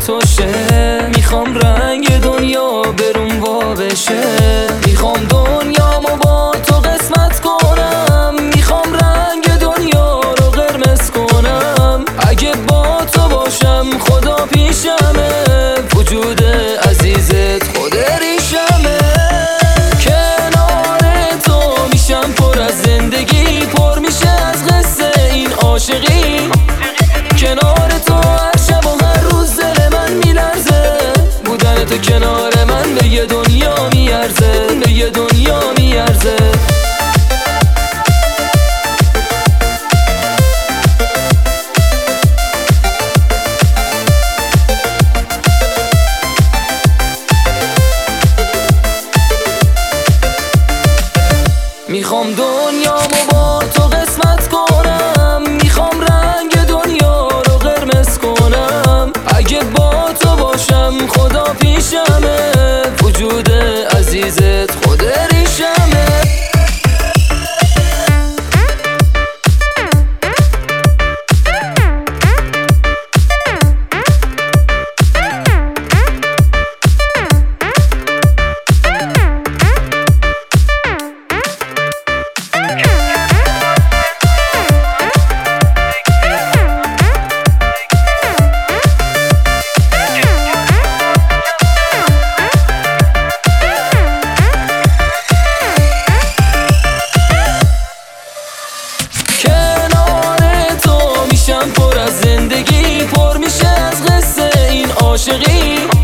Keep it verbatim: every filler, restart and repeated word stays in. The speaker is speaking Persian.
تو شه. میخوام رنگ دنیا بروم وا بشه، میخوام دنیامو با تو قسمت کنم، میخوام رنگ دنیا رو قرمز کنم. اگه با تو باشم خدا پیشمه، وجود عزیزت خود ریشمه. کنار تو میشم پر از زندگی، پر میشه از قصه این عاشقی. کنار تو هر شب و هر روز دل من میلرزه، بودن تو کنار من به یه دنیا میارزه، به یه دنیا میارزه. میخوام دنیامو با تو قسمت کنم، میخوام رنگ دنیا رو قرمز کنم. اگه با تو باشم خدا پیشمه، وجود عزیزت خود ریشمه. پر از زندگی، پر میشه از قصه این عاشقی.